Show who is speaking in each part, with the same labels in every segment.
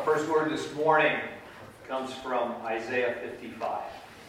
Speaker 1: First word this morning comes from Isaiah 55.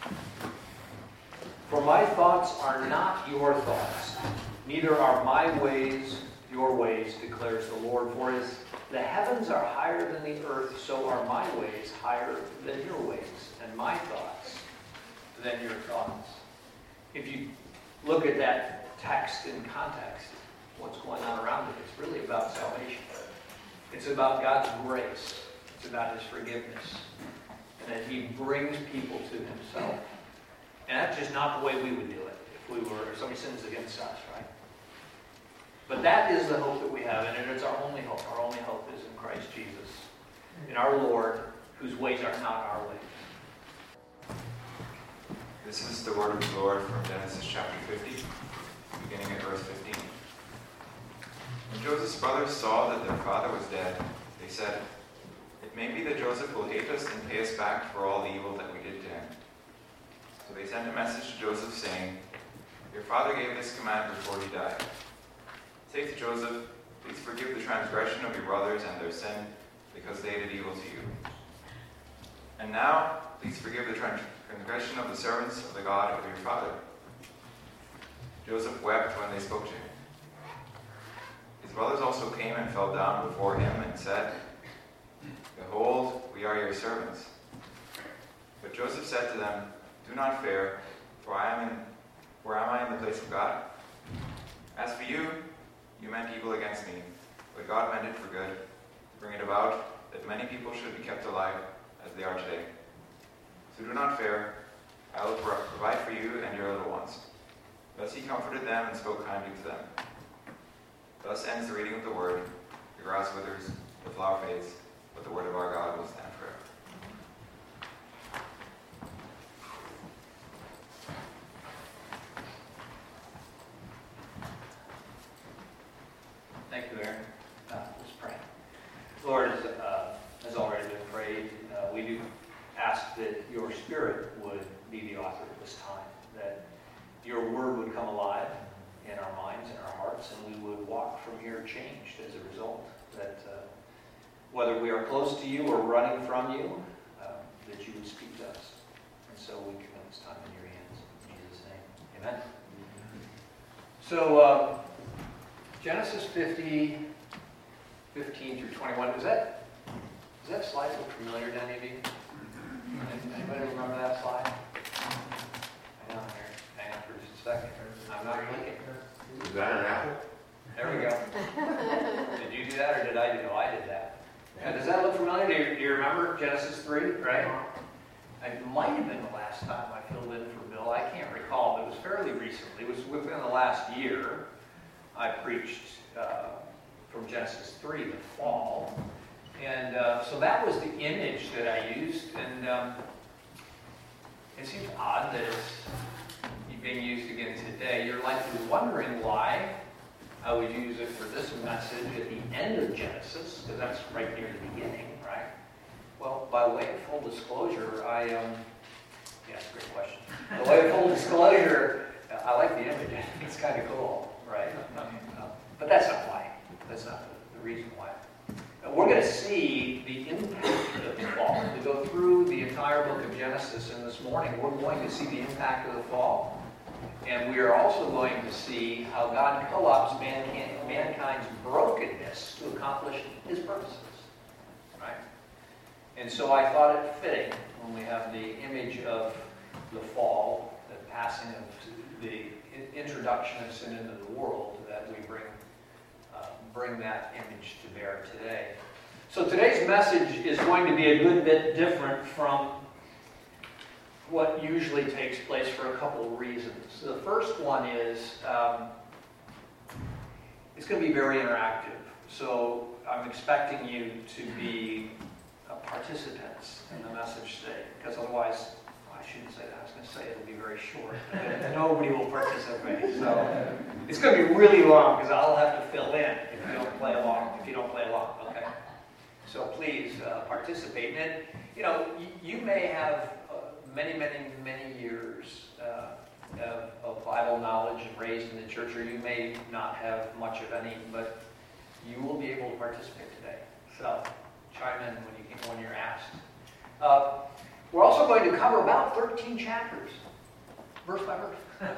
Speaker 1: For my thoughts are not your thoughts, neither are my ways your ways, declares the Lord. For as the heavens are higher than the earth, so are my ways higher than your ways, and my thoughts than your thoughts. If you look at that text in context, what's going on around it, it's really about salvation. It's about God's grace. It's about His forgiveness. And that He brings people to Himself. And that's just not the way we would do it if somebody sins against us, right? But that is the hope that we have, and it's our only hope. Our only hope is in Christ Jesus, in our Lord, whose ways are not our ways.
Speaker 2: This is the word of the Lord from Genesis chapter 50, beginning at verse 15. When Joseph's brothers saw that their father was dead, they said, "It may be that Joseph will hate us and pay us back for all the evil that we did to him." So they sent a message to Joseph saying, "Your father gave this command before he died. Say to Joseph, please forgive the transgression of your brothers and their sin, because they did evil to you. And now, please forgive the transgression of the servants of the God of your father." Joseph wept when they spoke to him. His brothers also came and fell down before him and said, "Behold, we are your servants." But Joseph said to them, "Do not fear, for am I in the place of God? As for you, you meant evil against me, but God meant it for good, to bring it about that many people should be kept alive as they are today. So do not fear, I will provide for you and your little ones." Thus he comforted them and spoke kindly to them. Thus ends the reading of the word. The grass withers, the flower fades, but the word of our God will stand forever.
Speaker 1: Thank you, Aaron. Let's pray. Lord, as already been prayed, we do ask that your Spirit would be the author of this time, that your word would come alive in our minds and our hearts, and we would walk from here changed as a result, that whether we are close to you or running from you, that you would speak to us. And so we commit this time in your hands. In Jesus' name, amen. So, Genesis 50, 15 through 21. Does that slide look familiar to any of you? Anybody remember that slide? Hang on here. Hang on for just a second. I'm not blinking.
Speaker 3: Is that an apple?
Speaker 1: There we go. Did you do that or did I do it? Oh, I did that. Yeah, does that look familiar? Do you remember Genesis 3, right? It might have been the last time I filled in for Bill. I can't recall, but it was fairly recently. It was within the last year. I preached from Genesis 3, the fall. And so that was the image that I used. And it seems odd that it's being used again today. You're likely wondering why I would use it for this message at the end of Genesis, because that's right near the beginning, right? Well, by way of full disclosure, yeah, great question. By way of full disclosure, I like the image. I think it's kind of cool, right? But that's not why. That's not the reason why. We're going to see the impact of the fall. To go through the entire book of Genesis, and this morning we're going to see the impact of the fall. And we are also going to see how God co-opts mankind's brokenness to accomplish His purposes. Right? And so I thought it fitting when we have the image of the fall, the passing of the introduction of sin into the world, that we bring that image to bear today. So today's message is going to be a good bit different from what usually takes place for a couple of reasons. The first one is it's going to be very interactive. So I'm expecting you to be participants in the message today, because otherwise, I shouldn't say that. I was going to say it'll be very short. Nobody will participate. So it's going to be really long because I'll have to fill in if you don't play along. Okay? So please participate. And you may have many years of Bible knowledge and raised in the church, or you may not have much of any, but you will be able to participate today. So chime in when cover about 13 chapters, verse by verse.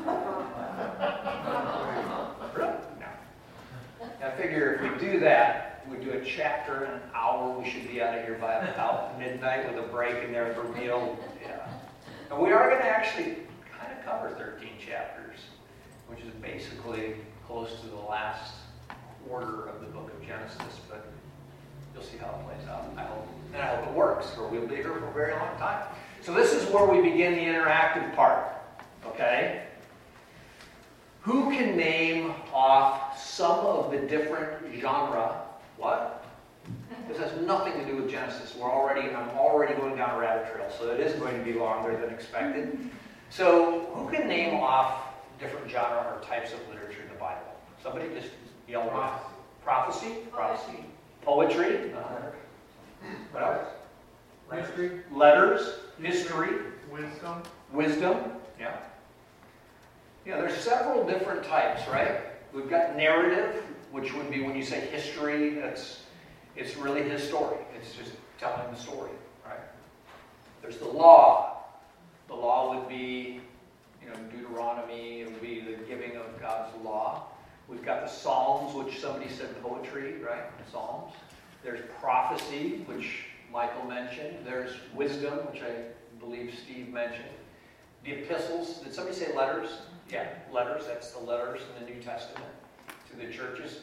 Speaker 1: Really? No. I figure if we do that, we do a chapter in an hour, we should be out of here by about midnight with a break in there for a meal. Yeah. And we are going to actually kind of cover 13 chapters, which is basically close to the last order of the book of Genesis, but you'll see how it plays out. I hope it works, or we'll be here for a very long time. So this is where we begin the interactive part. Okay? Who can name off some of the different genre? What? This has nothing to do with Genesis. I'm already going down a rabbit trail, so it is going to be longer than expected. So who can name off different genre or types of literature in the Bible? Somebody just yell out. Prophecy? Prophecy. Poetry? What else?
Speaker 3: History.
Speaker 1: Letters. History.
Speaker 3: Wisdom.
Speaker 1: Yeah. Yeah, there's several different types, right? We've got narrative, which would be when you say history, it's really his story. It's just telling the story, right? There's the law. The law would be, Deuteronomy. It would be the giving of God's law. We've got the Psalms, which somebody said poetry, right? Psalms. There's prophecy, which Michael mentioned. There's wisdom, which I believe Steve mentioned. The epistles. Did somebody say letters? Yeah, letters. That's the letters in the New Testament to the churches.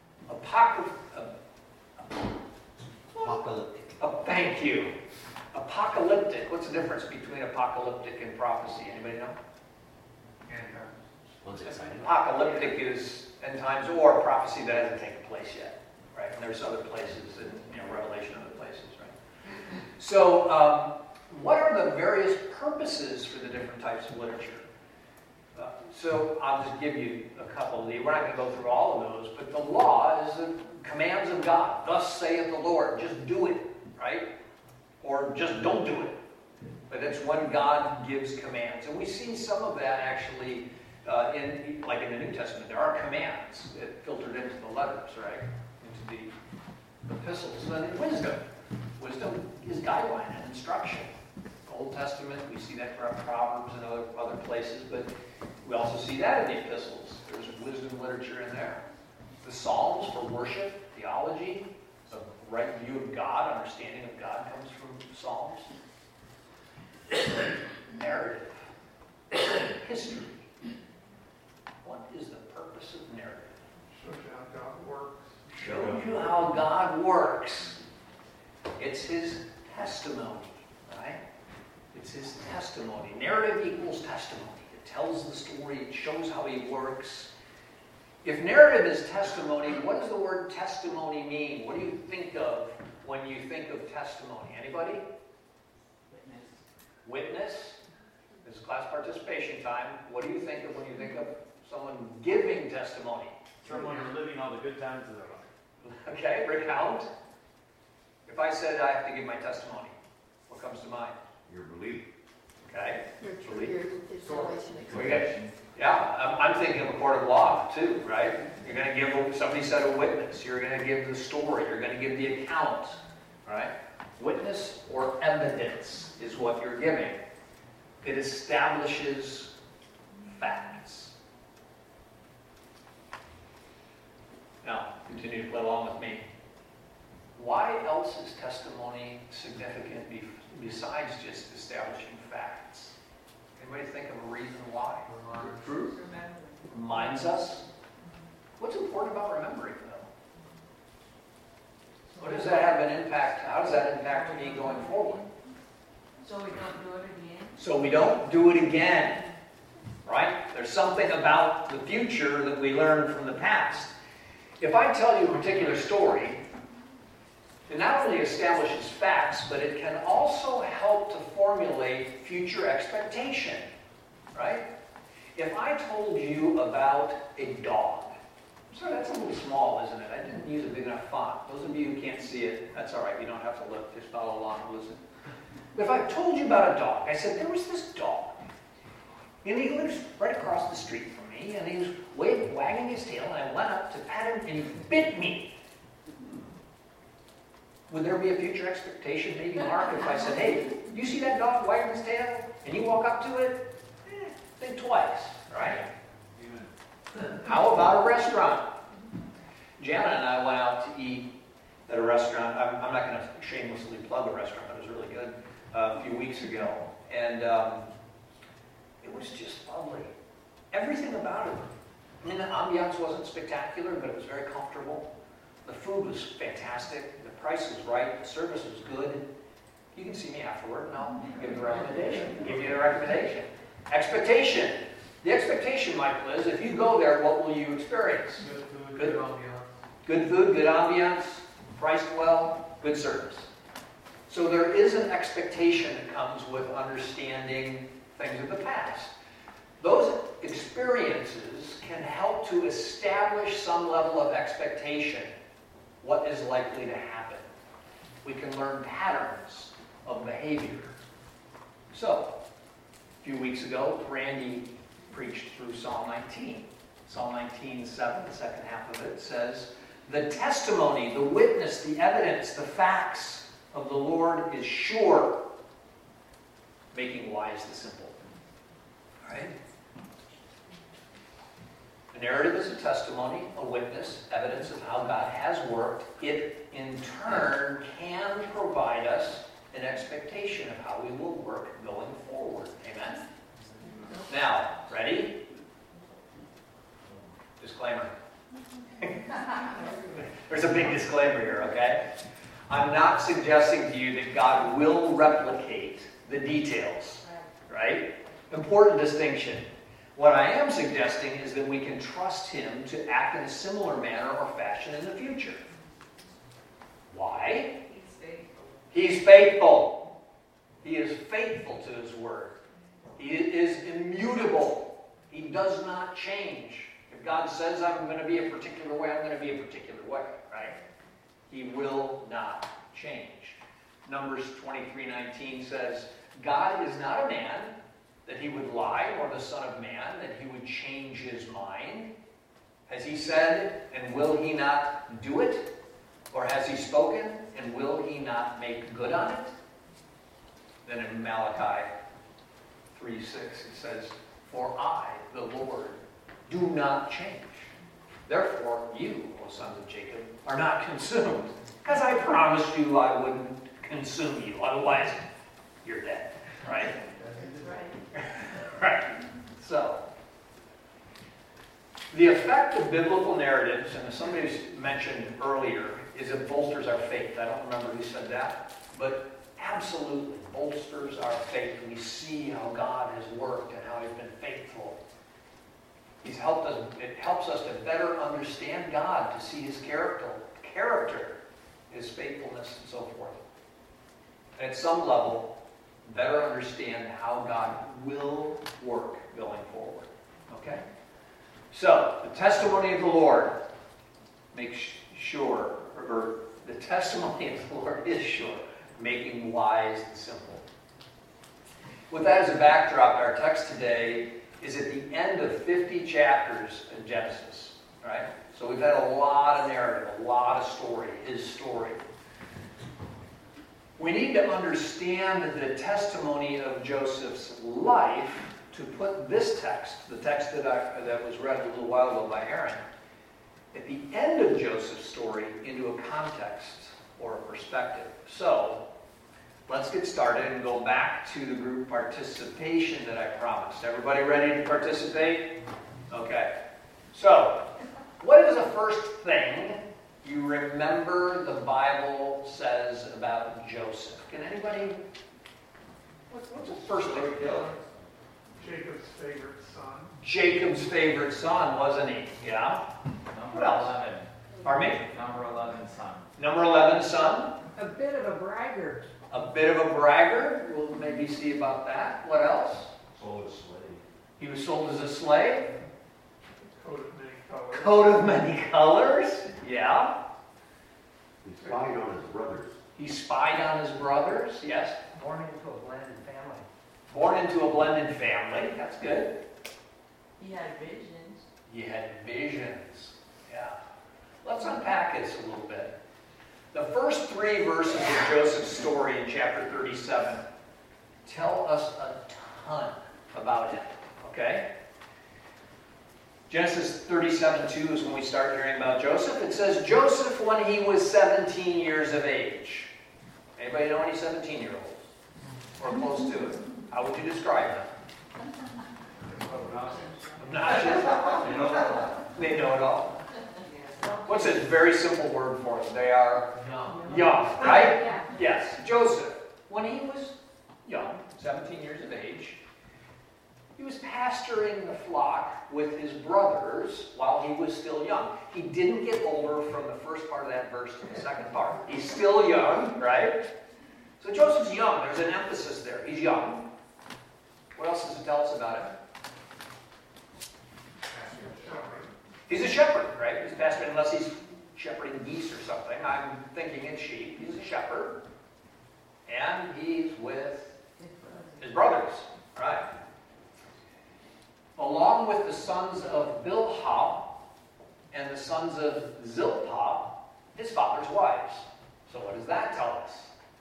Speaker 1: Thank you. Apocalyptic. What's the difference between apocalyptic and prophecy? Anybody know?
Speaker 4: One's exciting.
Speaker 1: Apocalyptic is end times, or prophecy that hasn't taken place yet, right? And there's other places in Revelation, other places, right? So, what are the various purposes for the different types of literature? So I'll just give you a couple of these. We're not going to go through all of those, but the law is the commands of God. Thus saith the Lord. Just do it, right? Or just don't do it. But it's when God gives commands. And we see some of that actually in the New Testament. There are commands that filtered into the letters, right? Into the epistles. And then wisdom. Wisdom is guideline and instruction. Old Testament, we see that from Proverbs and other places, but we also see that in the epistles. There's wisdom literature in there. The Psalms for worship, theology, the right view of God, understanding of God comes from Psalms. Narrative. History. What is the purpose of narrative?
Speaker 3: Shows you how God works.
Speaker 1: Shows you how God works. It's his testimony, right? It's his testimony. Narrative equals testimony. It tells the story. It shows how he works. If narrative is testimony, what does the word testimony mean? What do you think of when you think of testimony? Anybody? Witness. This is class participation time. What do you think of when you think of someone giving testimony?
Speaker 5: Someone reliving all the good times of their life.
Speaker 1: Okay, recount. If I said I have to give my testimony, what comes to mind?
Speaker 2: Your belief.
Speaker 1: Okay.
Speaker 3: Salvation.
Speaker 1: Yeah, I'm thinking of a court of law too, right? You're going to give, somebody said a witness. You're going to give the story. You're going to give the account, right? Witness or evidence is what you're giving. It establishes facts. Now, continue to play along with me. Why else is testimony significant besides just establishing facts? Anybody think of a reason why?
Speaker 3: Truth.
Speaker 1: Reminds us. What's important about remembering, though? What does that have an impact? How does that impact me going forward?
Speaker 6: So we don't do it again?
Speaker 1: So we don't do it again, right? There's something about the future that we learn from the past. If I tell you a particular story, it not only establishes facts, but it can also help to formulate future expectation, right? If I told you about a dog, so that's a little small, isn't it? I didn't use a big enough font. Those of you who can't see it, that's all right. You don't have to look. Just follow along and listen. But if I told you about a dog, I said, there was this dog, and he lives right across the street from me, and he was wagging his tail, and I went up to pat him, and he bit me. Would there be a future expectation, maybe, Mark, if I said, hey, You see that dog wagging its tail, and you walk up to it? Think twice, right? How about a restaurant? Jana and I went out to eat at a restaurant. I'm not going to shamelessly plug a restaurant, but it was really good a few weeks ago. And it was just lovely. Everything about it. I mean, the ambiance wasn't spectacular, but it was very comfortable. The food was fantastic. The price was right. The service was good. You can see me afterward, and I'll give you a recommendation. Give you a recommendation. Expectation. The expectation, Michael, is if you go there, what will you experience?
Speaker 3: Good food,
Speaker 1: Good.
Speaker 3: good ambiance.
Speaker 1: Good food, good ambiance, priced well, good service. So there is an expectation that comes with understanding things of the past. Those experiences can help to establish some level of expectation, what is likely to happen. We can learn patterns of behavior. So, a few weeks ago, Randy preached through Psalm 19. Psalm 19:7, the second half of it, says, "The testimony, the witness, the evidence, the facts of the Lord is sure, making wise the simple." All right? A narrative is a testimony, a witness, evidence of how God has worked. It, in turn, can provide us an expectation of how we will work going forward. Amen? Now, ready? Disclaimer. There's a big disclaimer here, okay? I'm not suggesting to you that God will replicate the details, right? Important distinction. What I am suggesting is that we can trust Him to act in a similar manner or fashion in the future. Why?
Speaker 6: He's faithful.
Speaker 1: He's faithful. He is faithful to His word. He is immutable. He does not change. If God says I'm going to be a particular way, I'm going to be a particular way, right? He will not change. Numbers 23:19 says, "God is not a man that He would lie, or the Son of Man that He would change His mind. Has He said, and will He not do it? Or has He spoken, and will He not make good on it?" Then in Malachi 3:6 it says, "For I, the Lord, do not change. Therefore you, O sons of Jacob, are not consumed, because I promised you I wouldn't consume you. Otherwise, you're dead." Right?
Speaker 6: Right.
Speaker 1: Right. So, the effect of biblical narratives, and as somebody mentioned earlier, is it bolsters our faith. I don't remember who said that, but absolutely bolsters our faith. We see how God has worked and how He's been faithful. He's helped us. It helps us to better understand God, to see His character, His faithfulness, and so forth. And at some level, better understand how God will work going forward. Okay? So, the testimony of the Lord makes sure, or the testimony of the Lord is sure, making wise the simple. With that as a backdrop, our text today is at the end of 50 chapters in Genesis. Right? So we've had a lot of narrative, a lot of story, His story. We need to understand the testimony of Joseph's life to put this text, the text that was read a little while ago by Aaron, at the end of Joseph's story into a context or a perspective. So, let's get started and go back to the group participation that I promised. Everybody ready to participate? Okay. So, what is the first thing you remember the Bible says about Joseph? Can anybody? What's the first thing?
Speaker 3: Jacob's favorite son.
Speaker 1: Jacob's favorite son, wasn't he? Yeah.
Speaker 5: Number
Speaker 1: What else?
Speaker 5: 11.
Speaker 1: Pardon me?
Speaker 5: Number 11, son.
Speaker 1: Number 11, son.
Speaker 6: A bit of a braggart.
Speaker 1: A bit of a bragger. We'll maybe see about that. What else?
Speaker 5: Sold a slave.
Speaker 1: He was sold as a slave.
Speaker 3: Coat of many colors.
Speaker 1: Coat of many colors. Yeah.
Speaker 4: He spied on his brothers.
Speaker 1: He spied on his brothers. Yes. Born into a blended family. Born into a blended family. That's good.
Speaker 6: He had visions.
Speaker 1: He had visions. Yeah. Let's unpack this a little bit. The first 3 verses of Joseph's story in chapter 37 tell us a ton about him, okay? Genesis 37:2 is when we start hearing about Joseph. It says, Joseph when he was 17 years of age. Anybody know any 17-year-olds? Or close to it? How would you describe them? Obnoxious. They know it all. What's a very simple word for them? They are young, right? Yes. Joseph, when he was young, 17 years of age, he was pasturing the flock with his brothers while he was still young. He didn't get older from the first part of that verse to the second part. He's still young, right? So Joseph's young. There's an emphasis there. He's young. What else does it tell us about him? He's a shepherd, right? He's pastoring, unless he's shepherding geese or something. I'm thinking it's sheep. He's a shepherd. And he's with his brothers, right? Along with the sons of Bilhah and the sons of Zilpah, his father's wives. So what does that tell us?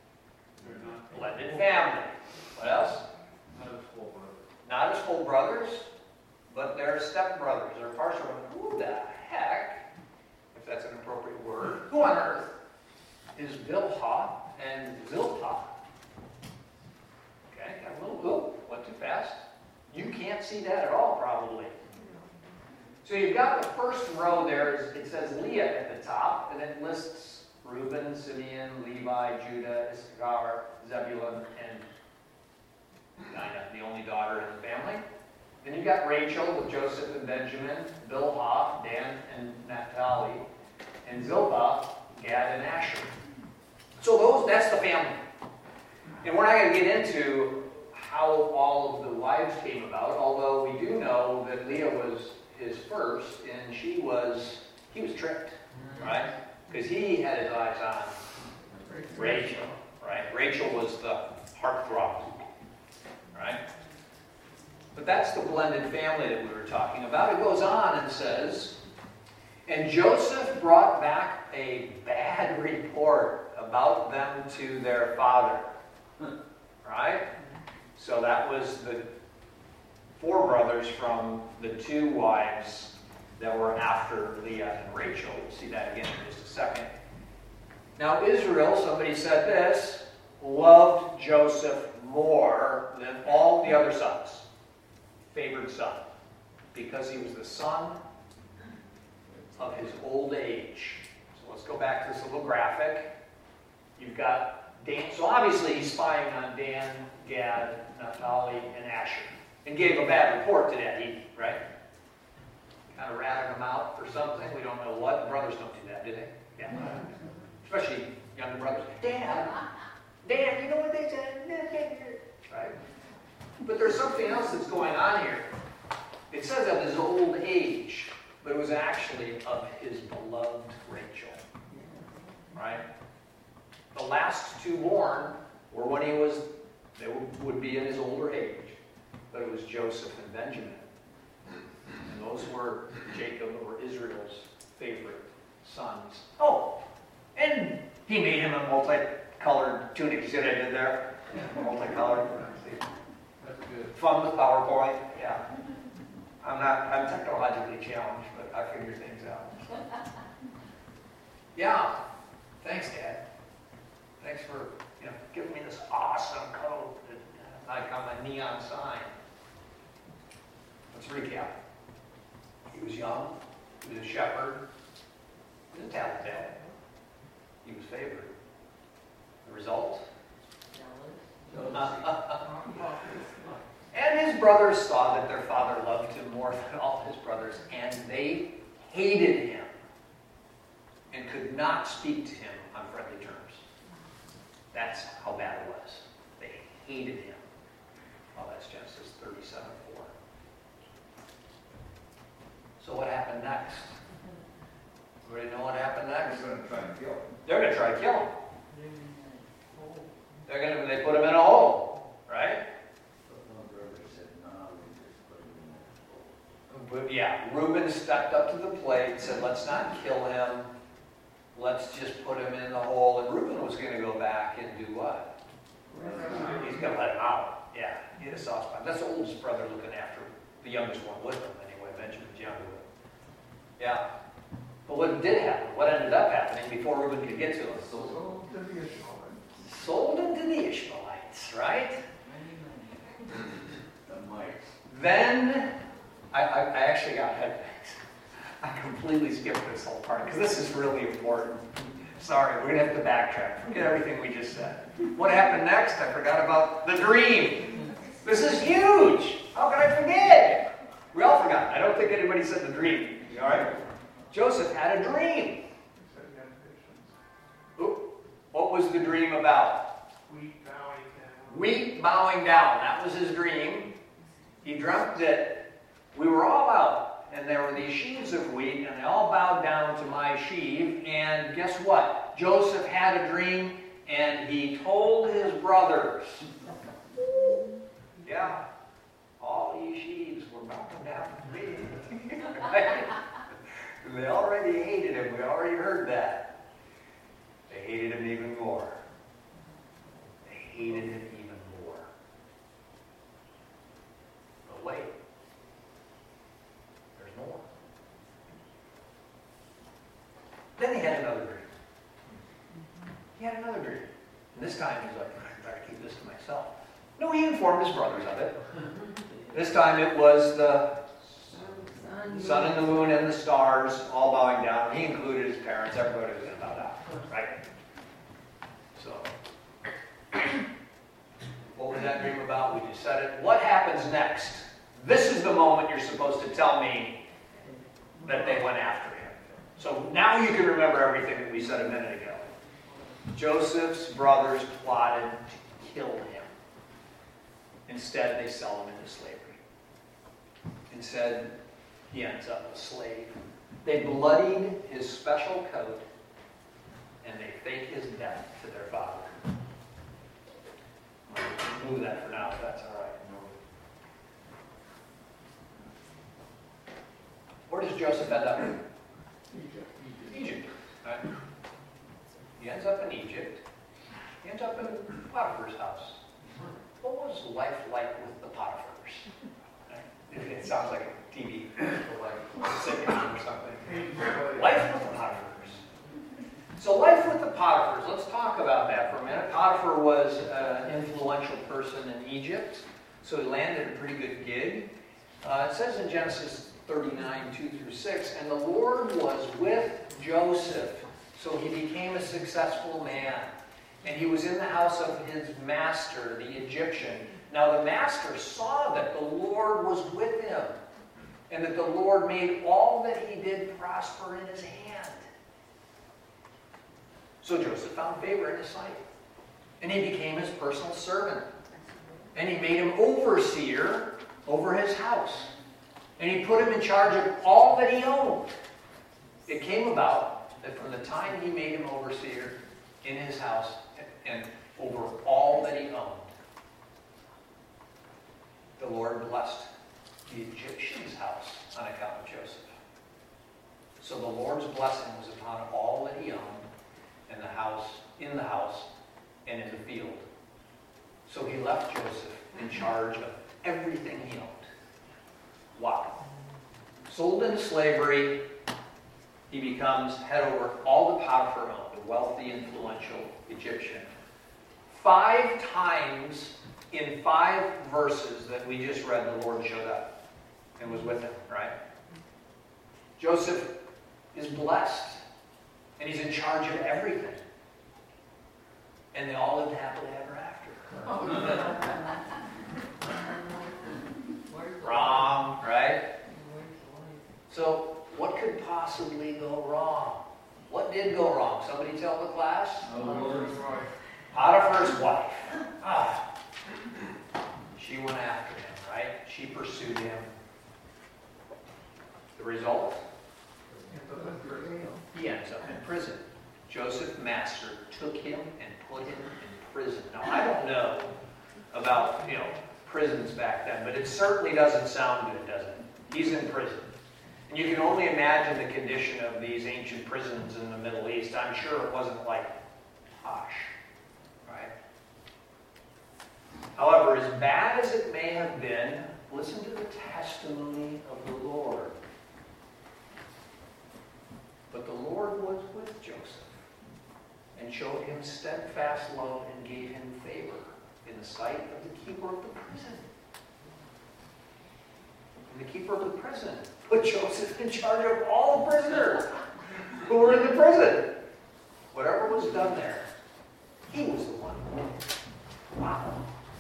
Speaker 1: Blended family. What else? Not his full brothers, but they're stepbrothers or partial brothers. Who the heck, if that's an appropriate word, who on earth is Bilhah and Zilpah? Okay, got a little oop, went too fast. You can't see that at all, probably. So you've got the first row there, it says Leah at the top, and it lists Reuben, Simeon, Levi, Judah, Issachar, Zebulun, and Dinah, the only daughter in the family. Then you've got Rachel with Joseph and Benjamin, Bilhah, Dan and Naphtali, and Zilpah, Gad and Asher. So that's the family. And we're not going to get into how all of the wives came about, although we do know that Leah was his first, and he was tricked, right? Because he had his eyes on Rachel, right? Rachel was the heartthrob, right? But that's the blended family that we were talking about. It goes on and says, and Joseph brought back a bad report about them to their father, right? So that was the 4 brothers from the 2 wives that were after Leah and Rachel. We'll see that again in just a second. Now Israel, somebody said this, loved Joseph more than all the other sons. Favored son. Because he was the son of his old age. So let's go back to this little graphic. You've got Dan. So obviously he's spying on Dan, Gad, Naphtali, and Asher. And gave a bad report to Daddy, right? Kind of ratted them out for something. We don't know what. Brothers don't do that, do they? Yeah. Especially younger brothers. Dan, you know what they said? Right? But there's something else that's going on here. It says of his old age, but it was actually of his beloved Rachel. Right? The last 2 born were when they would be in his older age. But it was Joseph and Benjamin. And those were Jacob or Israel's favorite sons. Oh, and he made him a multicolored tunic. You see what I did there? Multicolored.
Speaker 5: That's good.
Speaker 1: Fun with PowerPoint. Yeah. I'm technologically challenged, but I figure things out. Yeah. Thanks, Dad. Thanks for giving me this awesome coat that I got my neon sign. Let's recap. He was young. He was a shepherd. He was a tattletale. He was favored. The result? And his brothers saw that their father loved him more than all his brothers, and they hated him and could not speak to him on friendly terms. That's how bad it was. They hated him. Well, that's Genesis 37:4. So what happened next? Everybody know what happened next?
Speaker 5: They're going to try and kill him.
Speaker 1: They're going to try to kill him. They put him in a hole, right? But yeah, Reuben stepped up to the plate and said, let's not kill him. Let's just put him in the hole. And Reuben was going to go back and do what? He's going to let him out. Yeah, he had a soft spot. That's the oldest brother looking after the youngest one with him anyway. Benjamin's younger. Yeah. But what did happen? What ended up happening before Reuben could get to him?
Speaker 3: Sold to the Ishmaelites.
Speaker 1: Sold into the Ishmaelites, right?
Speaker 5: The mics.
Speaker 1: Then, I actually got headbanged. I completely skipped this whole part because this is really important. Sorry, we're going to have to backtrack. Forget everything we just said. What happened next? I forgot about the dream. This is huge. How can I forget? We all forgot. I don't think anybody said the dream. All right? Joseph had a dream.
Speaker 3: He said he had visions.
Speaker 1: Oop. What was the dream about?
Speaker 3: Wheat bowing down.
Speaker 1: Wheat bowing down. That was his dream. He dreamt that we were all out, and there were these sheaves of wheat, and they all bowed down to my sheaf. And guess what? Joseph had a dream, and he told his brothers, yeah, all these sheaves were bowing down to me. Right? They already hated him. We already heard that. They hated him even more. They hated him even more. But wait. There's more. Then he had another dream. He had another dream. And this time he's like, I better keep this to myself. No, he informed his brothers of it. This time it was the sun and the moon and the stars all bowing down. He included his parents. Everybody was going to bow down. Right? So, what was that dream about? We just said it. What happens next? This is the moment you're supposed to tell me that they went after him. So now you can remember everything that we said a minute ago. Joseph's brothers plotted to kill him. Instead, they sell him into slavery. Instead, he ends up a slave. They bloodied his special coat, and they fake his death to their father. I'll move that for now, if that's all right. Where does Joseph end up? Egypt. Right? He ends up in Egypt. He ends up in Potiphar's house. What was life like with the Potiphars? Right? It sounds like a TV sitcom or something. Life with the Potiphars. So life with the Potiphars, let's talk about that for a minute. Potiphar was an influential person in Egypt, so he landed a pretty good gig. It says in Genesis 39, 2 through 6, and the Lord was with Joseph, so he became a successful man. And he was in the house of his master, the Egyptian. Now the master saw that the Lord was with him, and that the Lord made all that he did prosper in his hand. So Joseph found favor in his sight, and he became his personal servant. And he made him overseer over his house. And he put him in charge of all that he owned. It came about that from the time he made him overseer in his house and over all that he owned, the Lord blessed the Egyptian's house on account of Joseph. So the Lord's blessing was upon all that he owned, in the house, and in the field. So he left Joseph in charge of everything he owned. Wow. Sold into slavery, he becomes head over all the Potiphar owned, the wealthy, influential Egyptian. 5 times in 5 verses that we just read, the Lord showed up and was with him, right? Joseph is blessed, and he's in charge of everything. And they all lived happily ever after. Wrong, right? So, what could possibly go wrong? What did go wrong? Somebody tell the class? Potiphar's wife. She went after him, right? She pursued him. The result? He ends up in prison. Joseph's master took him and put him in prison. Now, I don't know about, prisons back then, but it certainly doesn't sound good, does it? He's in prison. And you can only imagine the condition of these ancient prisons in the Middle East. I'm sure it wasn't like posh, right? However, as bad listen to the testimony of the Lord. But the Lord was with Joseph and showed him steadfast love and gave him favor in the sight of the keeper of the prison. And the keeper of the prison put Joseph in charge of all the prisoners who were in the prison. Whatever was done there, he was the one. Wow.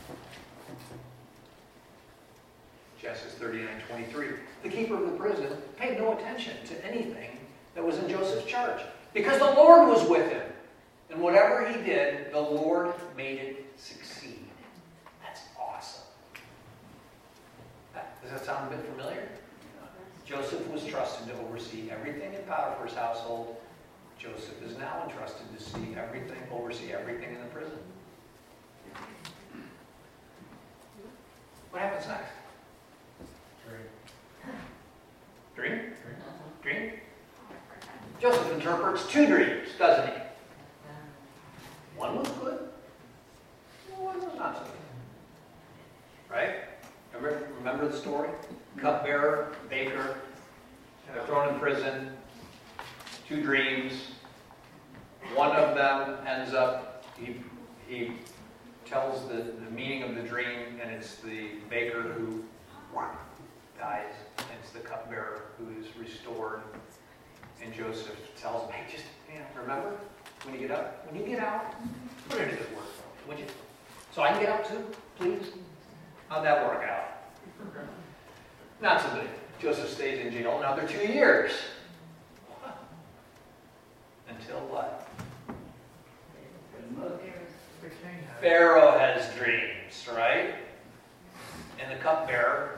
Speaker 1: Genesis 39:23. The keeper of the prison paid no attention to anything that was in Joseph's charge, because the Lord was with him. And whatever he did, the Lord made it succeed. That's awesome. Does that sound a bit familiar? Joseph was trusted to oversee everything in Potiphar's household. Joseph is now entrusted to oversee everything in the prison. What happens next? Dream? Dream? Joseph interprets 2 dreams, doesn't he? One was good, one was not so good. Right? Remember the story? Cupbearer, baker, they're thrown in prison, 2 dreams. One of them ends up, he tells the meaning of the dream, and it's the baker who dies, and it's the cupbearer who is restored. And Joseph tells him, hey, just remember, when you get out, put in a good word for me, would you? So I can get out too, please? How'd that work out? Not so good. Joseph stays in jail another 2 years. Until what? Pharaoh has dreams, right? And the cupbearer,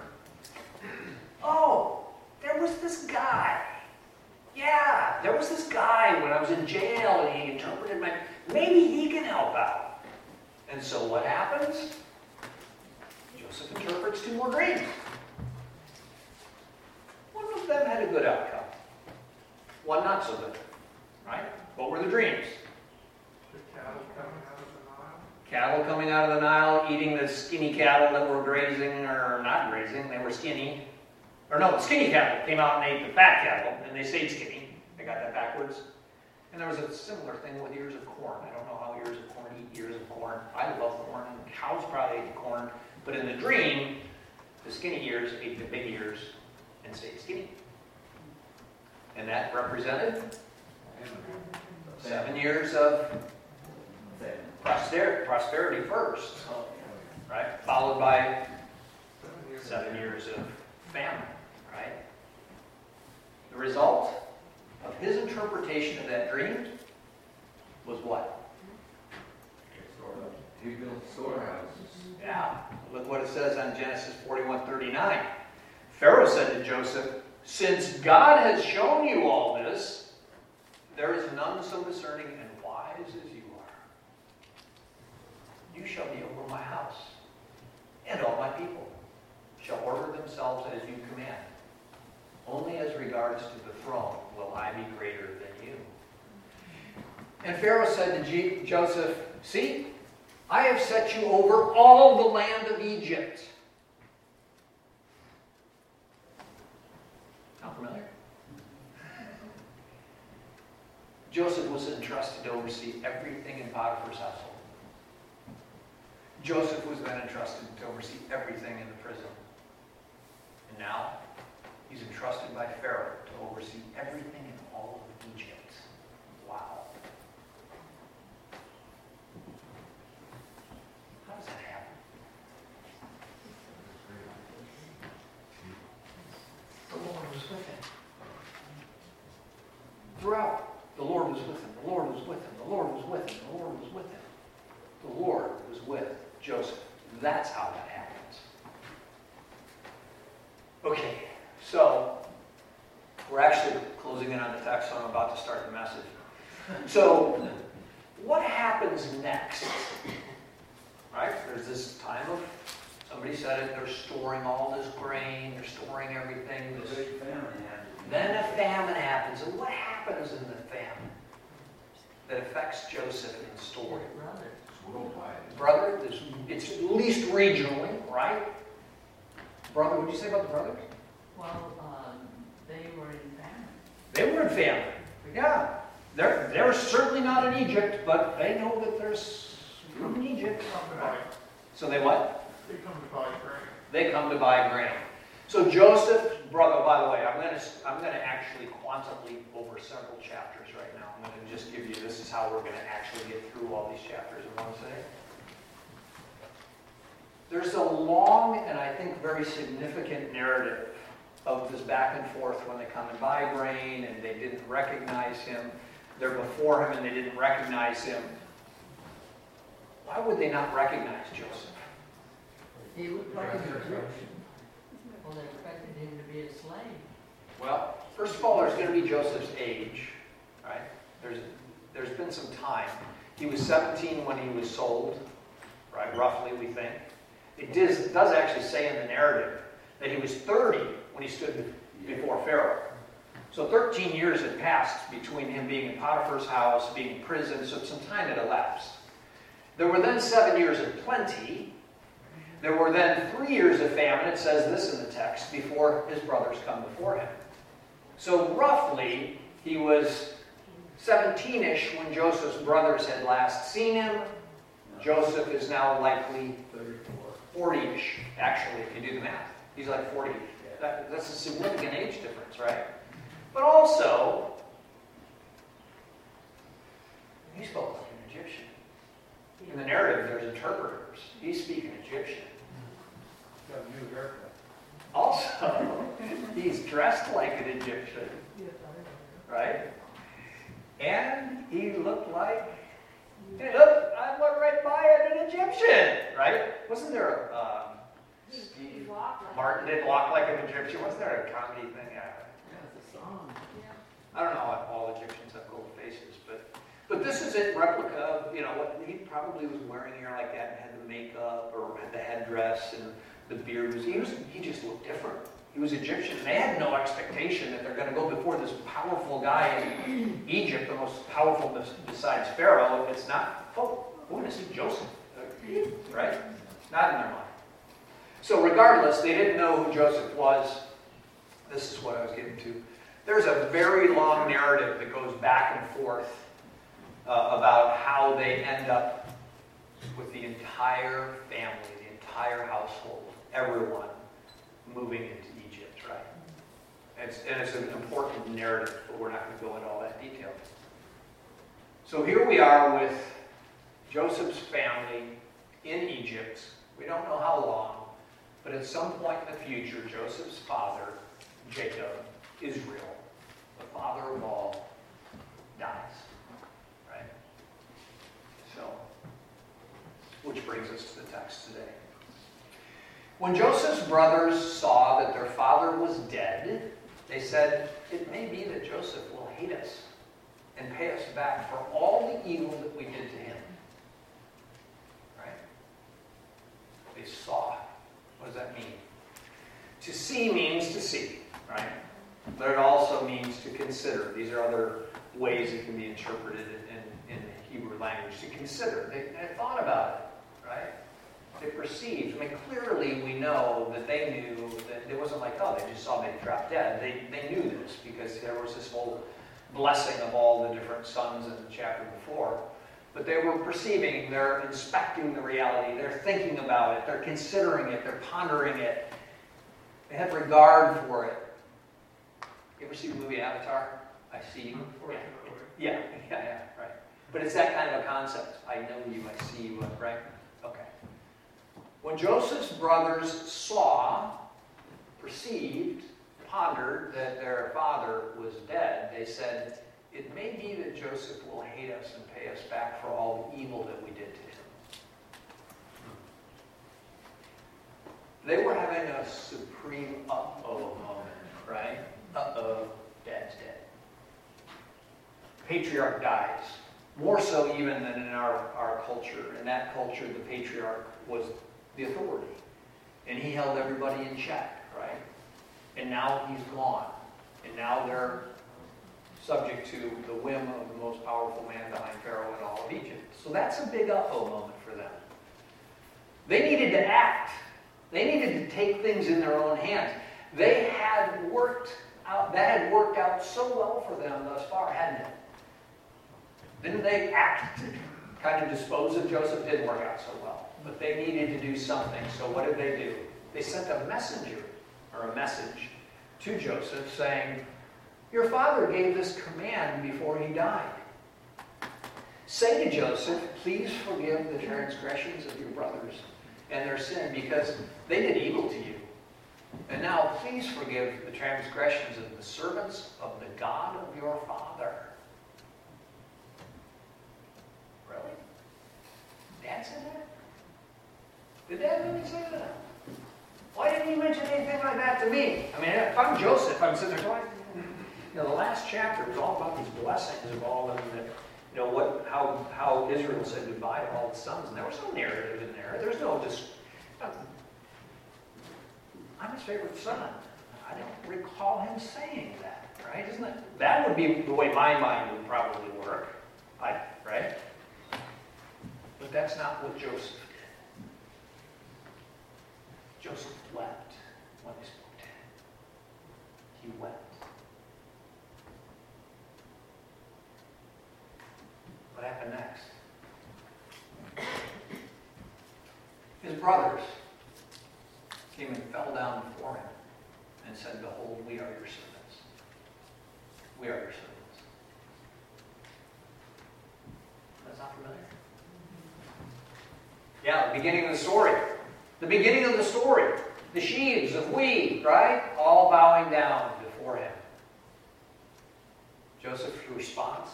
Speaker 1: oh, there was this guy. Yeah, there was this guy when I was in jail and he interpreted maybe he can help out. And so what happens? Joseph interprets 2 more dreams. One of them had a good outcome. One not so good. Right? What were the dreams?
Speaker 3: The cattle coming out of the Nile.
Speaker 1: Cattle coming out of the Nile, eating the skinny cattle that were grazing, or not grazing, they were skinny. Or no, the skinny cattle came out and ate the fat cattle, and they stayed skinny. They got that backwards. And there was a similar thing with ears of corn. I don't know how ears of corn eat ears of corn. I love corn, and cows probably ate the corn. But in the dream, the skinny ears ate the big ears and stayed skinny. And that represented 7 years of prosperity first, right? Followed by 7 years of famine, right? The result of his interpretation of that dream was what?
Speaker 5: He built storehouses.
Speaker 1: Yeah, look what it says on Genesis 41:39. Pharaoh said to Joseph, since God has shown you all this, there is none so discerning and wise as you are. You shall be over my house, and all my people shall order themselves as you command. Only as regards to the throne will I be greater than you. And Pharaoh said to Joseph, see, I have set you over all the land of Egypt. Sound familiar? Joseph was entrusted to oversee everything in Potiphar's household. Joseph was then entrusted to oversee everything in the prison. And now, he's entrusted by Pharaoh to oversee everything in all of Egypt. Wow. How does that happen? The Lord was with him. Throughout, the Lord was with him. The Lord was with him. The Lord was with him. The Lord was with him. The Lord was with Joseph. That's how that happens. Okay, so we're actually closing in on the text, so I'm about to start the message. So, what happens next? Right? There's this time of, somebody said it, they're storing all this grain, they're storing everything. Then a famine happens. And what happens in the famine that affects Joseph in the story?
Speaker 5: Worldwide.
Speaker 1: Brother, it's at least regionally, right? Brother, what did you say about the brothers?
Speaker 6: Well, they were in famine.
Speaker 1: They were in family. Yeah. They're certainly not in Egypt, but they know that there's from Egypt.
Speaker 3: They come to buy,
Speaker 1: So they what?
Speaker 3: they come to buy grain.
Speaker 1: They come to buy grain. So Joseph's brother, by the way, I'm gonna actually quantum leap over several chapters right now. I'm gonna just give you, this is how we're gonna actually get through all these chapters in one sitting. There's a long and I think very significant narrative of this back and forth when they come and buy grain and they didn't recognize him. They're before him and they didn't recognize him. Why would they not recognize Joseph?
Speaker 6: He looked like an Egyptian. Well, they expected him to be a slave.
Speaker 1: Well, first of all, there's going to be Joseph's age, right? There's been some time. He was 17 when he was sold, right? Roughly, we think. It does actually say in the narrative that he was 30 when he stood before Pharaoh. So 13 years had passed between him being in Potiphar's house, being in prison, so some time had elapsed. There were then 7 years of plenty. There were then 3 years of famine, it says this in the text, before his brothers come before him. So roughly, he was 17-ish when Joseph's brothers had last seen him. Joseph is now likely 40-ish, actually, if you do the math. He's like 40. That's a significant age difference, right? But also, he spoke like an Egyptian. In the narrative, there's interpreters. He's speaking Egyptian.
Speaker 5: Got a new haircut.
Speaker 1: Also, he's dressed like an Egyptian, right? And he looked like, hey, look, I went right by an Egyptian, right? Wasn't there Steve Martin did walk like an Egyptian? Wasn't there a comedy thing? Yeah.
Speaker 6: Yeah, it's a song.
Speaker 1: I don't know if all Egyptians have gold faces, but this is a replica of, what he probably was wearing hair like that and had the makeup or had the headdress and the beard. He just looked different. He was Egyptian. They had no expectation that they're going to go before this powerful guy in Egypt, the most powerful besides Pharaoh. It's not, we're going to see Joseph, right? Not in their mind. So regardless, they didn't know who Joseph was. This is what I was getting to. There's a very long narrative that goes back and forth about how they end up with the entire family, the entire household, everyone moving into Egypt, right? And it's an important narrative, but we're not going to go into all that detail. So here we are with Joseph's family in Egypt. We don't know how long, but at some point in the future, Joseph's father, Jacob, Israel, the father of all, dies. Right? So, which brings us to the text today. When Joseph's brothers saw that their father was dead, they said, "It may be that Joseph will hate us and pay us back for all the evil that we did to him." Right? They saw. What does that mean? To see means to see, right? But it also means to consider. These are other ways it can be interpreted in the Hebrew language. To consider. They thought about it, right? They perceived. Clearly we know that they knew that it wasn't like, they just saw baby drop dead. They knew this because there was this whole blessing of all the different sons in the chapter before. But they were perceiving, they're inspecting the reality, they're thinking about it, they're considering it, they're pondering it. They have regard for it. You ever see the movie Avatar? I see you. Yeah, right. But it's that kind of a concept. I know you, I see you, right? Okay. When Joseph's brothers saw, perceived, pondered that their father was dead, they said, "It may be that Joseph will hate us and pay us back for all the evil that we did to him." They were having a supreme uh-oh moment, right? Uh-oh, Dad's dead. Patriarch dies. More so even than in our culture. In that culture, the patriarch was the authority. And he held everybody in check, right? And now he's gone. And now they're subject to the whim of the most powerful man behind Pharaoh in all of Egypt. So that's a big uh-oh moment for them. They needed to act. They needed to take things in their own hands. That had worked out so well for them thus far, hadn't it? Didn't they act to kind of dispose of Joseph? Didn't work out so well. But they needed to do something. So what did they do? They sent a messenger, or a message, to Joseph saying, your father gave this command before he died. Say to Joseph, please forgive the transgressions of your brothers and their sin, because they did evil to you. And now please forgive the transgressions of the servants of the God of your father. Really? Dad said that? Did Dad really say that? Why didn't he mention anything like that to me? I mean, if I'm Joseph, I'm sitting there going, the last chapter was all about these blessings of all of them, how Israel said goodbye to all the sons, and there was no narrative in there. There's no I'm his favorite son. I don't recall him saying that, right? Isn't it? That would be the way my mind would probably work, right? But that's not what Joseph did. Joseph wept when he spoke to him. He wept. What happened next? His brothers came and fell down before him and said, behold, we are your servants. We are your servants. That's not familiar? Yeah, the beginning of the story. The beginning of the story. The sheaves of wheat, right? All bowing down before him. Joseph's response.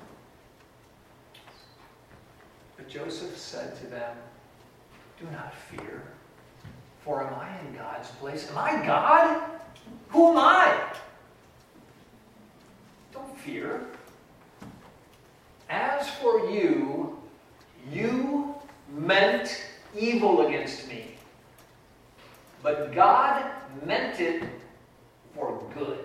Speaker 1: But Joseph said to them, do not fear, for am I in God's place? Am I God? Who am I? Don't fear. As for you, you meant evil against me, but God meant it for good.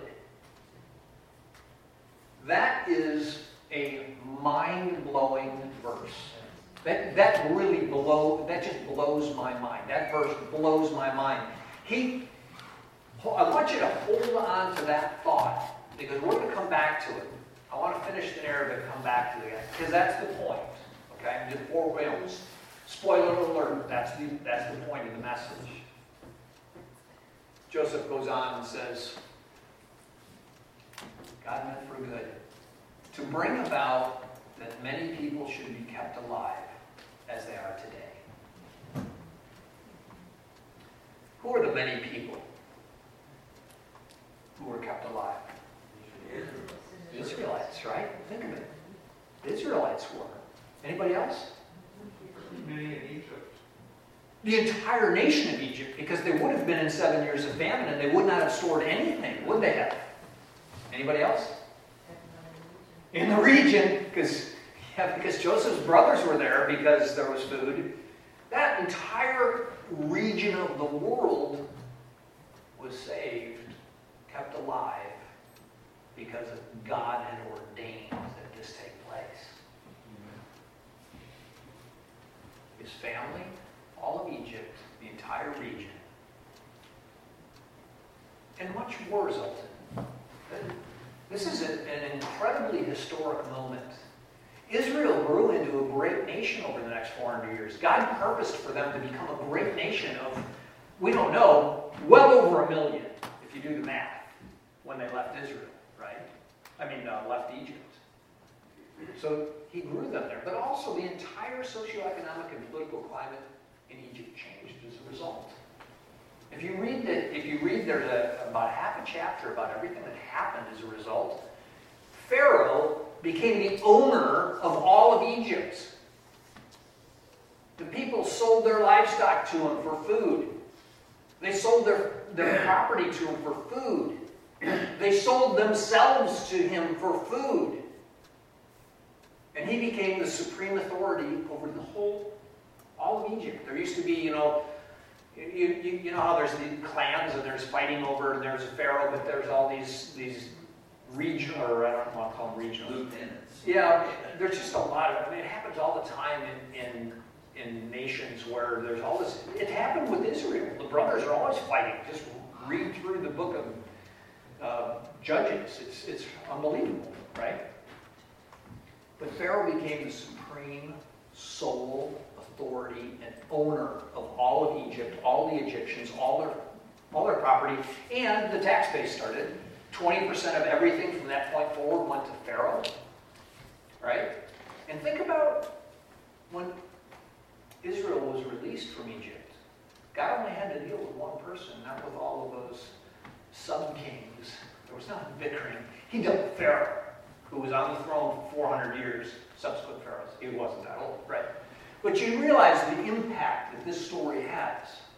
Speaker 1: That is a mind-blowing verse. That just blows my mind. That verse blows my mind. I want you to hold on to that thought, because we're going to come back to it. I want to finish the narrative and come back to it, because that's the point. Okay? Before we spoiler alert, that's the point of the message. Joseph goes on and says, God meant for good, to bring about that many people should be kept alive as they are today. Who are the many people who were kept alive? The Israelites, right? Think of it. The Israelites were. Anybody else?
Speaker 3: Many in Egypt.
Speaker 1: The entire nation of Egypt, because they would have been in 7 years of famine and they would not have stored anything, would they have? Anybody else? In the region, because Joseph's brothers were there because there was food. That entire region of the world was saved, kept alive, because God had ordained that this take place. His family, all of Egypt, the entire region. And much more resulted. This is an incredibly historic moment. Israel grew into a great nation over the next 400 years. God purposed for them to become a great nation of, we don't know, well over 1 million, if you do the math, when they left Israel, right? Left Egypt. So he grew them there. But also the entire socioeconomic and political climate in Egypt changed as a result. If you read there's about half a chapter about everything that happened as a result. Pharaoh became the owner of all of Egypt. The people sold their livestock to him for food. They sold their property to him for food. They sold themselves to him for food. And he became the supreme authority over all of Egypt. There used to be, you know how there's the clans and there's fighting over, and there's a pharaoh, but there's all these regional, or I don't want to call them regional.
Speaker 7: Lieutenants.
Speaker 1: Yeah, there's just a lot of it. I mean, it happens all the time in in nations where there's all this. It happened with Israel. The brothers are always fighting. Just read through the book of Judges. It's unbelievable, right? But Pharaoh became the supreme sole authority and owner of all of Egypt, all the Egyptians, all their property, and the tax base started. 20% of everything from that point forward went to Pharaoh, right? And think about when Israel was released from Egypt. God only had to deal with one person, not with all of those sub-kings. There was not bickering. He dealt with Pharaoh, who was on the throne for 400 years, subsequent pharaohs. He wasn't that old, right? But you realize the impact that this story has.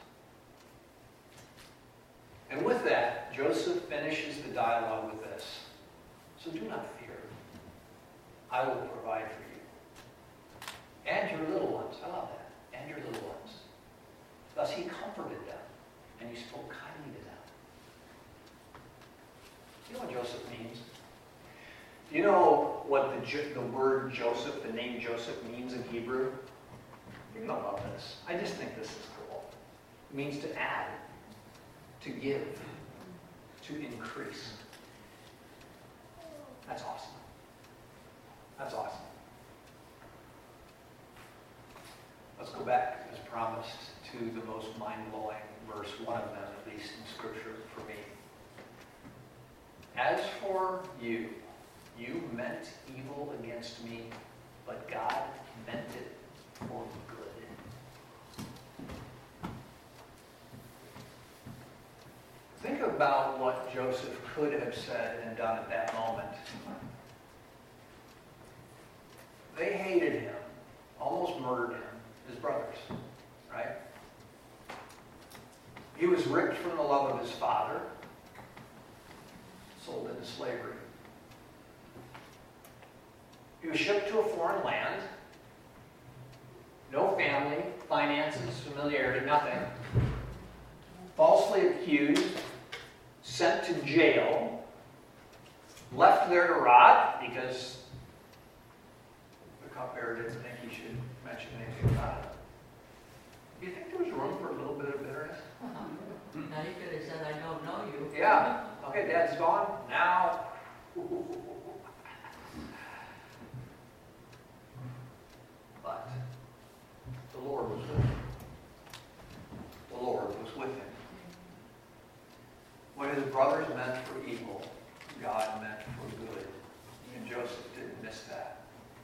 Speaker 1: And with that, Joseph finishes the dialogue with this. So do not fear. I will provide for you. And your little ones. I love that. And your little ones. Thus he comforted them, and he spoke kindly to them. You know what Joseph means? Do you know what the word Joseph, the name Joseph, means in Hebrew? You know about this. I just think this is cool. It means to add, to give, to increase. That's awesome. That's awesome. Let's go back, as promised, to the most mind-blowing verse, one of them at least in Scripture for me. As for you, you meant evil against me, but God meant it for good. Think about what Joseph could have said and done at that moment. They hated him, almost murdered him, his brothers, right? He was ripped from the love of his father, sold into slavery. He was shipped to a foreign land, no family, finances, familiarity, nothing. Falsely accused, sent to jail, left there to rot because the cupbearer didn't think he should mention anything about it. Do you think there was room for a little bit of bitterness?
Speaker 6: Now he could have said, I don't know you.
Speaker 1: Yeah. Okay, Dad's gone. Now. But the Lord was with him. The Lord was with him. What his brothers meant for evil, God meant for good. And Joseph didn't miss that.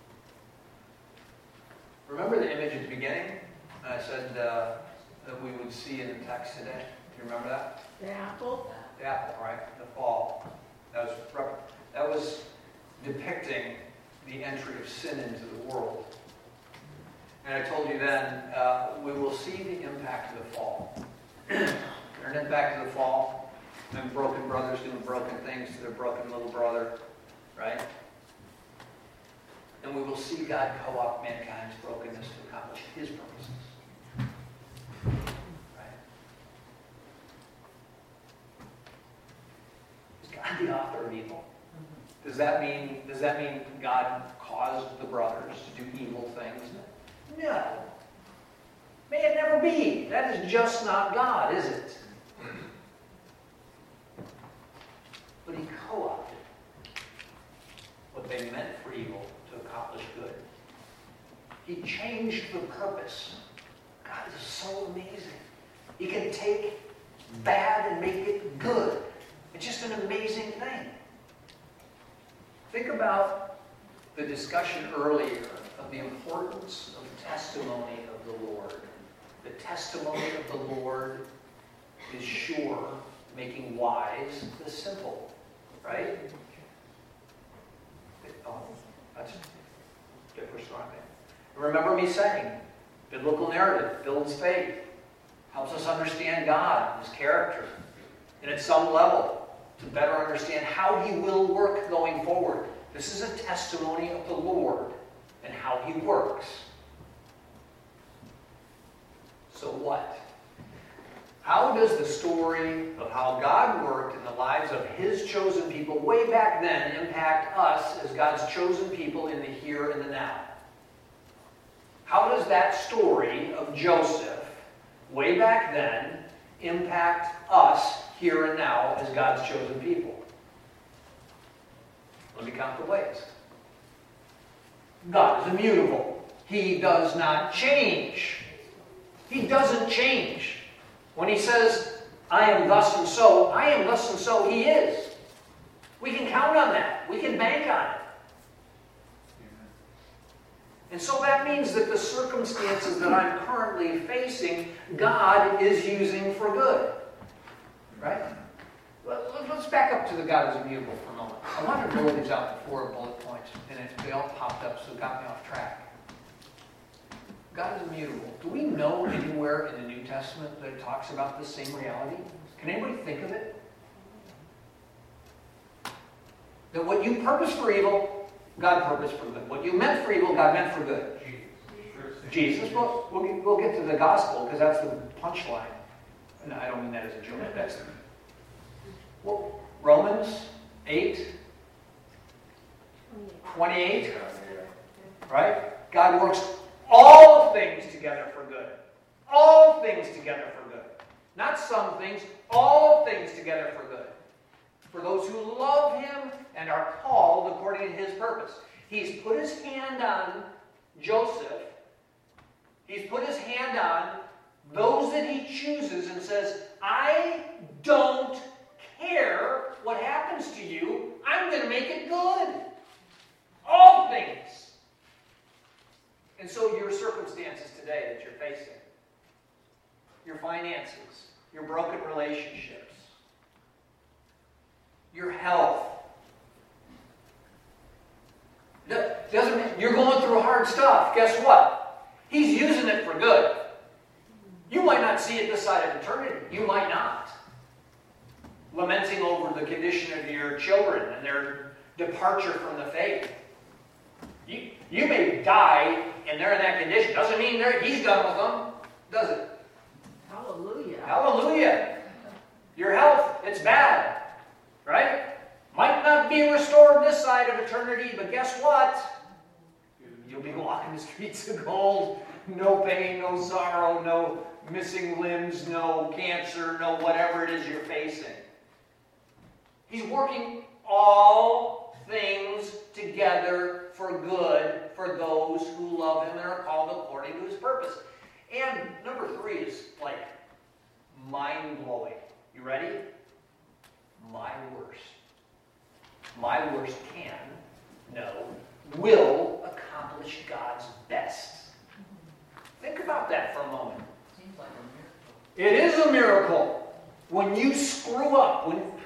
Speaker 1: Remember the image at the beginning? I said that we would see in the text today. Do you remember that?
Speaker 6: The apple?
Speaker 1: The apple, right? The fall. That was depicting the entry of sin into the world. And I told you then, we will see the impact of the fall. There's an impact of the fall. And broken brothers doing broken things to their broken little brother, right? And we will see God co-opt mankind's brokenness to accomplish his purposes. Right? Is God the author of evil? Does that mean God caused the brothers to do evil things? No. May it never be. That is just not God, is it? But he co-opted what they meant for evil to accomplish good. He changed the purpose. God is so amazing. He can take bad and make it good. It's just an amazing thing. Think about the discussion earlier of the importance of the testimony of the Lord. The testimony of the Lord is sure, making wise the simple. Right? Oh, that's different strong thing. Remember me saying, biblical narrative builds faith, helps us understand God, his character, and at some level to better understand how he will work going forward. This is a testimony of the Lord and how he works. So what? How does the story of how God worked in the lives of his chosen people way back then impact us as God's chosen people in the here and the now? How does that story of Joseph, way back then, impact us here and now as God's chosen people? Let me count the ways. God is immutable. He does not change. He doesn't change. When he says, I am thus and so, I am thus and so, he is. We can count on that. We can bank on it. And so that means that the circumstances that I'm currently facing, God is using for good. Right? Let's back up to the God is immutable for a moment. I wanted to roll these out before bullet points, and they all popped up, so it got me off track. God is immutable. Do we know anywhere in the New Testament that it talks about this same reality? Can anybody think of it? That what you purpose for evil, God purposed for good. What you meant for evil, God meant for good. Jesus. Well, we'll get to the gospel because that's the punchline. No, I don't mean that as a joke. That's well, Romans 8:28, right? God works all things together for good. All things together for good. Not some things, all things together for good. For those who love him and are called according to his purpose. He's put his hand on Joseph. He's put his hand on those that he chooses and says, I don't care what happens to you. I'm going to make it good. All things. And so your circumstances today that you're facing, your finances, your broken relationships, your health, doesn't mean you're going through hard stuff. Guess what? He's using it for good. You might not see it this side of eternity. You might not. Lamenting over the condition of your children and their departure from the faith. You may die and they're in that condition. Doesn't mean he's done with them, does it?
Speaker 6: Hallelujah.
Speaker 1: Hallelujah. Your health, it's bad. Right? Might not be restored this side of eternity, but guess what? You'll be walking the streets of gold. No pain, no sorrow, no missing limbs, no cancer, no whatever it is you're facing. He's working all things together for good for those who love him and are called according to his purpose. And number 3 is like mind-blowing. You ready? My worst. My worst can, no, will accomplish God's best. Think about that for a moment.
Speaker 6: Seems like a miracle.
Speaker 1: It is a miracle. When you screw up,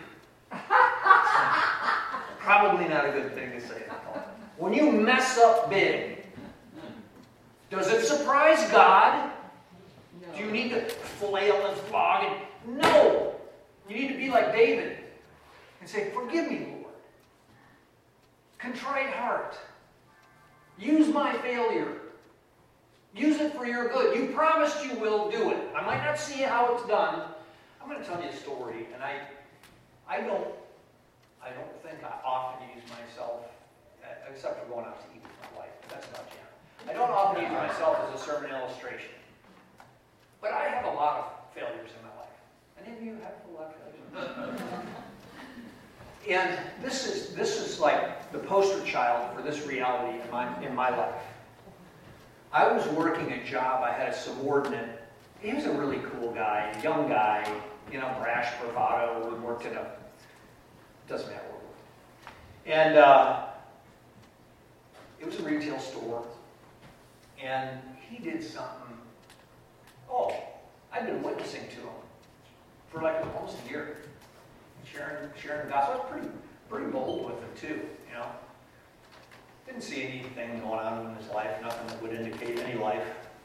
Speaker 1: probably not a good thing to say. When you mess up big, does it surprise God?
Speaker 6: No.
Speaker 1: Do you need to flail and flog? No. You need to be like David and say, forgive me, Lord. Contrite heart. Use my failure. Use it for your good. You promised you will do it. I might not see how it's done. I'm going to tell you a story, and I don't think I often use myself, except for going out to eat with my wife. But that's about it. I don't often use myself as a sermon illustration. But I have a lot of failures in my life. Any of you have a lot of failures? And this is like the poster child for this reality in my life. I was working a job. I had a subordinate. He was a really cool guy, young guy, brash, bravado. We worked at doesn't matter where we worked. And it was a retail store. And he did something. Oh, I've been witnessing to him for like almost a year. Sharing the gospel. I was pretty bold with him too, Didn't see anything going on in his life, nothing that would indicate any life.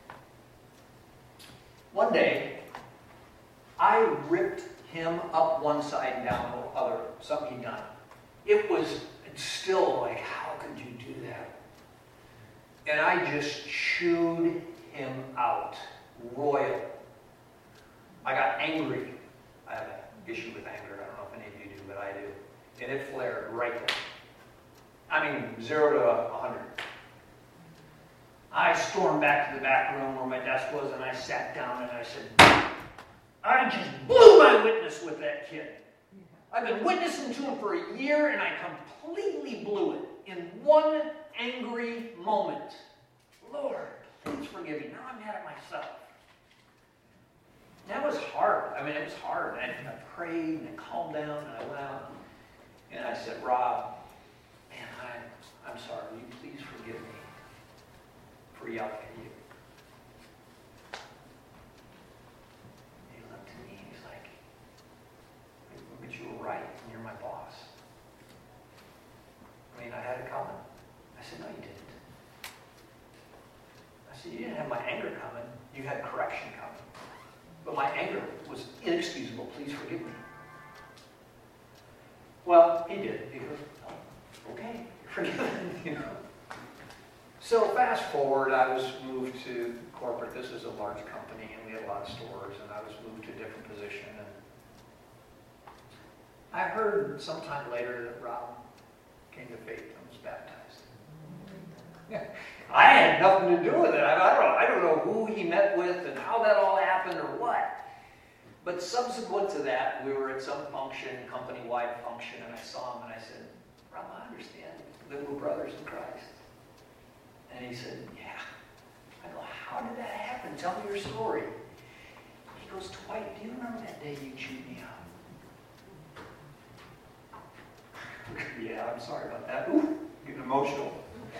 Speaker 1: One day, I ripped him up one side and down the other, something he'd done. It was still like, how could you do that? And I just chewed him out, royal. I got angry. I have an issue with anger. I don't know if any of you do, but I do. And it flared right there. I mean, 0 to 100. I stormed back to the back room where my desk was, and I sat down and I said, I just blew my witness with that kid. I've been witnessing to him for a year, and I completely blew it in one angry moment. Lord, please forgive me. Now I'm mad at myself. That was hard. I mean, it was hard. I prayed, and I calmed down, and I went out, and I said, Rob, man, I'm sorry. Will you please forgive me for yelling at you? He looked at me, and he's like, but you were right, and you're my boss. I mean, I had it coming. I said, no, you didn't. I said, you didn't have my anger coming. You had correction coming. But my anger was inexcusable. Please forgive me. Well, he did. He goes, oh, okay, you're forgiven. You know. So fast forward, I was moved to corporate. This is a large company, and we had a lot of stores, and I was moved to a different position. And I heard sometime later that Rob came to faith and was baptized. I had nothing to do with it. I don't know who he met with and how that all happened or what. But subsequent to that, we were at some function, company-wide function, and I saw him and I said, Rob, I understand that we're brothers in Christ. And he said, yeah. I go, how did that happen? Tell me your story. He goes, Dwight, do you remember that day you chewed me out? Yeah, I'm sorry about that. Ooh, getting emotional.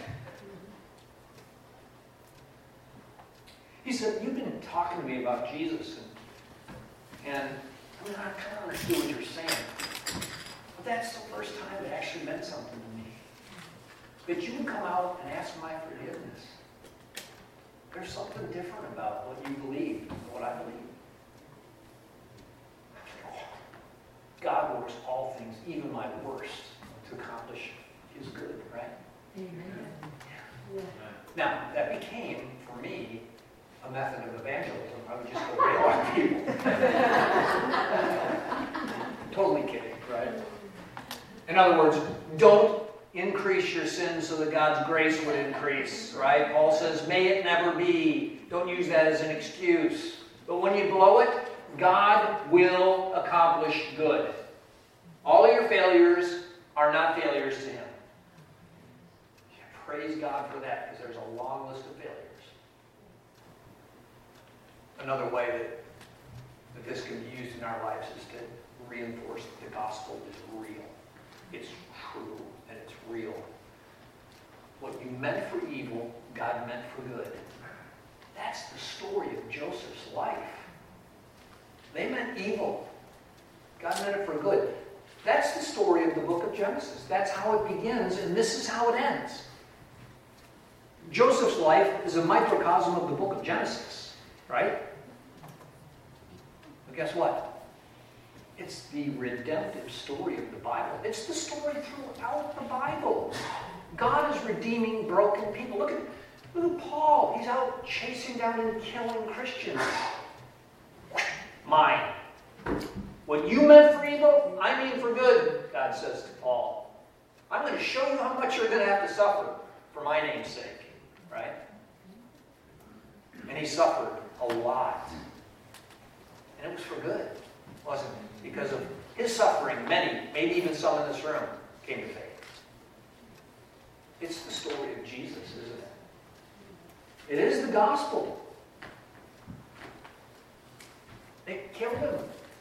Speaker 1: He said, you've been talking to me about Jesus, and I mean, I kind of understood what you're saying. But that's the first time it actually meant something to me. That you would come out and ask my forgiveness. There's something different about what you believe than what I believe. God works all things, even my worst, to accomplish His good, right?
Speaker 6: Amen.
Speaker 1: Yeah. Now, that became, for me, a method of evangelism. I would just go rail on people. Totally kidding, right? In other words, don't increase your sins so that God's grace would increase, right? Paul says, may it never be. Don't use that as an excuse. But when you blow it, God will accomplish good. All of your failures are not failures to Him. Praise God for that, because there's a long list of failures. Another way that this can be used in our lives is to reinforce that the gospel is real. It's true, and it's real. What you meant for evil, God meant for good. That's the story of Joseph's life. They meant evil. God meant it for good. That's the story of the book of Genesis. That's how it begins, and this is how it ends. Joseph's life is a microcosm of the book of Genesis, right? But guess what? It's the redemptive story of the Bible. It's the story throughout the Bible. God is redeeming broken people. Look at Paul. He's out chasing down and killing Christians. Mine. What you meant for evil, I mean for good, God says to Paul. I'm going to show you how much you're going to have to suffer for my name's sake. Right? And he suffered a lot. And it was for good, wasn't it? Because of his suffering, many, maybe even some in this room, came to faith. It's the story of Jesus, isn't it? It is the gospel. They killed him.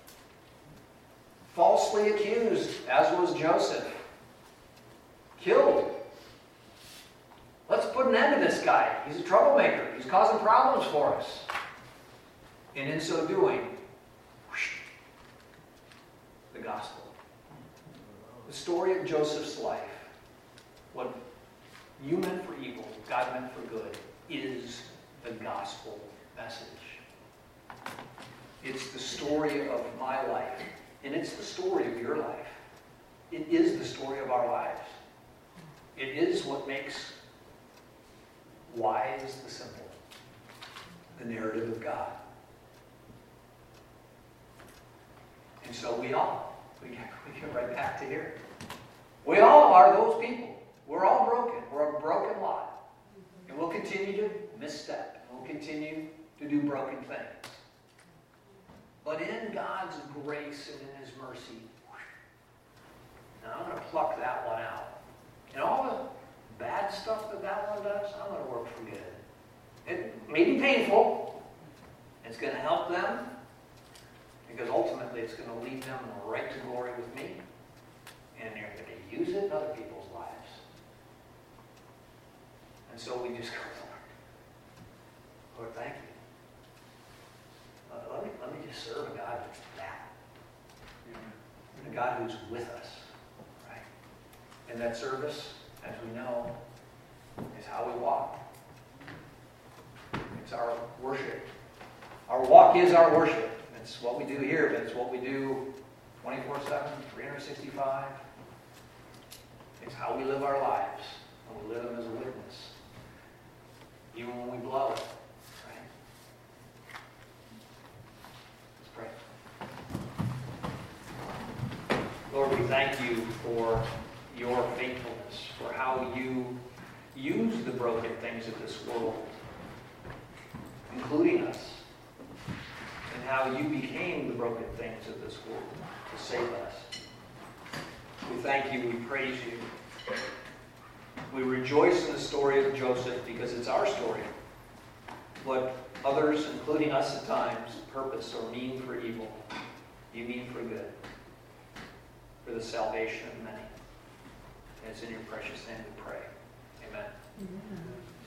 Speaker 1: Falsely accused, as was Joseph. Killed. Let's put an end to this guy. He's a troublemaker. He's causing problems for us. And in so doing, whoosh, the gospel. The story of Joseph's life, what you meant for evil, God meant for good, is the gospel message. It's the story of my life, and it's the story of your life. It is the story of our lives. It is what makes wise the simple, the narrative of God. And so we get right back to here. We all are those people. We're all broken. We're a broken lot. And we'll continue to misstep. We'll continue to do broken things. But in God's grace and in His mercy, now I'm going to pluck that one out. And all the bad stuff that one does, I'm going to work for good. It may be painful. It's going to help them. Because ultimately it's going to lead them right to glory with me. And they're going to use it in other people's lives. And so we just go, Lord, thank you. Let me just serve a God who's that. A God who's with us. Right? And that service, as we know, is how we walk. It's our worship. Our walk is our worship. It's what we do here, but it's what we do 24/7, 365. It's how we live our lives, and we live them as a witness. Even when we blow it, right? Let's pray. Lord, we thank you for your faithfulness, for how you use the broken things of this world, including us, and how you became the broken things of this world to save us. We thank you, we praise you. We rejoice in the story of Joseph because it's our story. What others, including us at times, purpose or mean for evil, you mean for good, for the salvation of many. And it's in your precious name we pray. Amen.
Speaker 6: Amen.